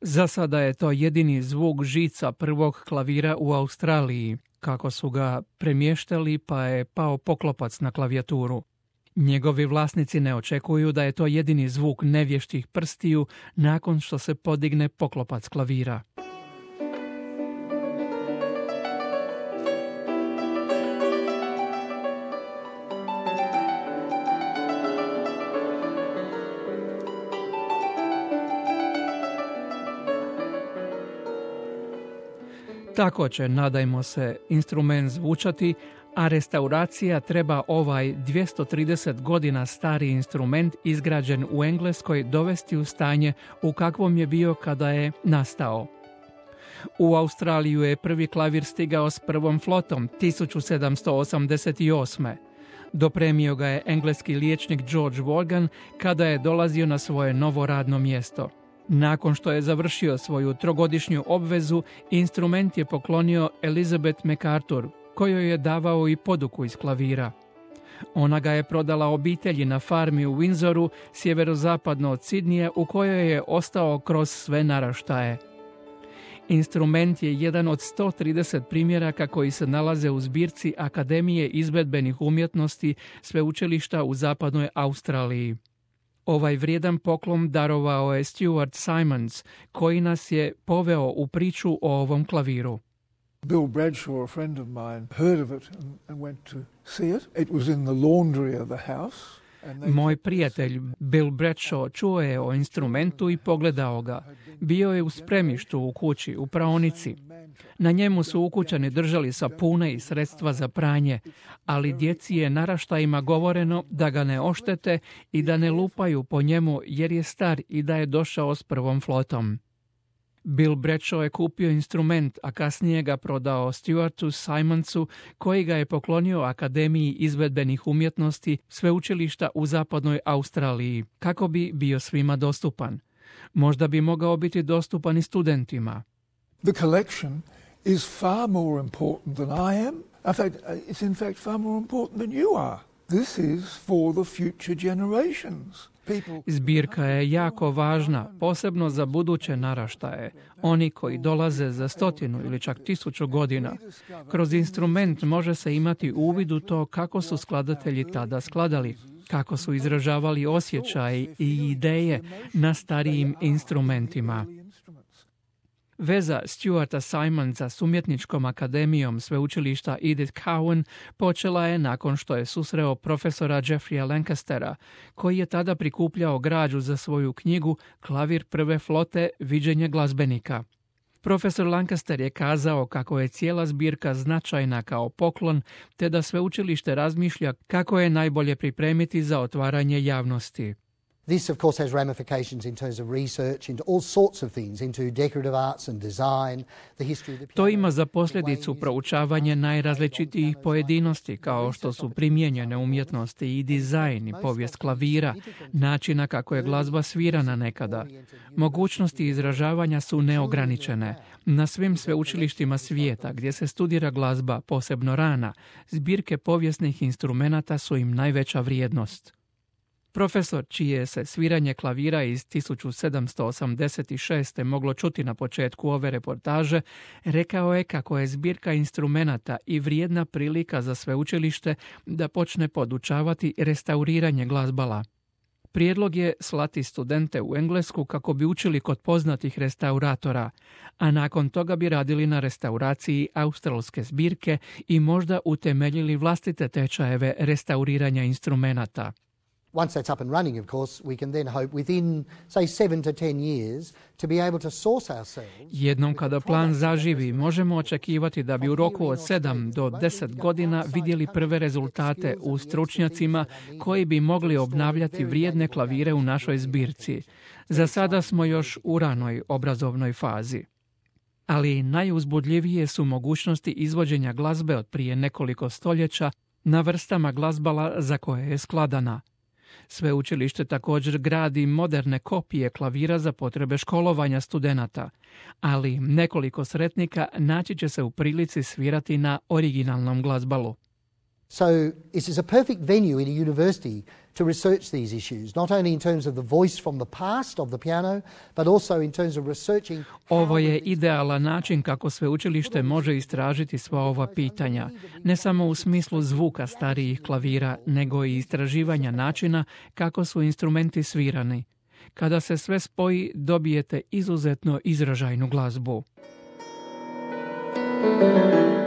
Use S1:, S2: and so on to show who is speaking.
S1: Za sada je to jedini zvuk žica prvog klavira u Australiji, kako su ga premještali pa je pao poklopac na klavijaturu. Njegovi vlasnici ne očekuju da je to jedini zvuk nevještih prstiju nakon što se podigne poklopac klavira. Tako će, nadajmo se, instrument zvučati, a restauracija treba ovaj 230 godina stari instrument izgrađen u Engleskoj dovesti u stanje u kakvom je bio kada je nastao. U Australiju je prvi klavir stigao s prvom flotom 1788. Dopremio ga je engleski liječnik George Vaughan kada je dolazio na svoje novo radno mjesto. Nakon što je završio svoju trogodišnju obvezu, instrument je poklonio Elizabeth MacArthur, kojoj je davao i poduku iz klavira. Ona ga je prodala obitelji na farmi u Windsoru, sjeverozapadno od Sidnija, u kojoj je ostao kroz sve naraštaje. Instrument je jedan od 130 primjeraka koji se nalaze u zbirci Akademije izvedbenih umjetnosti sveučilišta u zapadnoj Australiji. Ovaj vrijedan poklon darovao je Stuart Simons, koji nas je poveo u priču o ovom klaviru.
S2: Bill Bradshaw, a friend of mine, heard of it and went to see it. It was in the laundry of the house.
S1: Moj prijatelj Bill Bradshaw čuo je o instrumentu i pogledao ga. Bio je u spremištu u kući, u praonici. Na njemu su ukućani držali sapune i sredstva za pranje, ali djeci je naraštajima govoreno da ga ne oštete i da ne lupaju po njemu jer je star i da je došao s prvom flotom. Bill Bradshaw je kupio instrument, a kasnije ga prodao Stuartu Simonsu, koji ga je poklonio Akademiji izvedbenih umjetnosti sveučilišta u zapadnoj Australiji, kako bi bio svima dostupan. Možda bi mogao biti dostupan i studentima.
S2: The collection is far more important than I am. In fact, it's in fact far more important than you are. This is for the future generations.
S1: Zbirka je jako važna, posebno za buduće naraštaje, oni koji dolaze za 100 ili čak 1000 godina. Kroz instrument može se imati uvid u to kako su skladatelji tada skladali, kako su izražavali osjećaj i ideje na starijim instrumentima. Veza Stuarta Simonsa s umjetničkom akademijom sveučilišta Edith Cowan počela je nakon što je susreo profesora Jeffreya Lancastera, koji je tada prikupljao građu za svoju knjigu Klavir prve flote, viđenje glazbenika. Profesor Lancaster je kazao kako je cijela zbirka značajna kao poklon, te da sveučilište razmišlja kako je najbolje pripremiti za otvaranje javnosti.
S3: This, of course, has ramifications in terms of research into all sorts of things, into decorative arts and design, the history of the piano.
S1: To ima za posljedicu proučavanje najrazličitijih pojedinosti, kao što su primijenjene umjetnosti i dizajn i povijest klavira, načina kako je glazba svirana nekada. Mogućnosti izražavanja su neograničene. Na svim sveučilištima svijeta gdje se studira glazba, posebno rana, zbirke povijesnih instrumenata su im najveća vrijednost. Profesor, čije se sviranje klavira iz 1786. moglo čuti na početku ove reportaže, rekao je kako je zbirka instrumenata i vrijedna prilika za sveučilište da počne podučavati restauriranje glazbala. Prijedlog je slati studente u Englesku kako bi učili kod poznatih restauratora, a nakon toga bi radili na restauraciji australske zbirke i možda utemeljili vlastite tečajeve restauriranja instrumenata.
S3: Once that's up and running, of course, we can then hope within, say, 7 to 10 years to be able to source ourselves.
S1: Jednom kada plan zaživi, možemo očekivati da bi u roku od 7 do 10 godina vidjeli prve rezultate u stručnjacima koji bi mogli obnavljati vrijedne klavire u našoj zbirci. Za sada smo još u ranoj obrazovnoj fazi. Ali najuzbudljivije su mogućnosti izvođenja glazbe od prije nekoliko stoljeća na vrstama glazbala za koje je skladana. Sveučilište također gradi moderne kopije klavira za potrebe školovanja studenata, ali nekoliko sretnika naći će se u prilici svirati na originalnom glazbalu.
S3: So this is a perfect venue in a university to research these issues, not only in terms of the voice from the past of the piano, but also in terms of researching...
S1: Ovo je idealan način kako sveučilište može istražiti sva ova pitanja, ne samo u smislu zvuka starijih klavira, nego i istraživanja načina kako su instrumenti svirani. Kada se sve spoji, dobijete izuzetno izražajnu glazbu.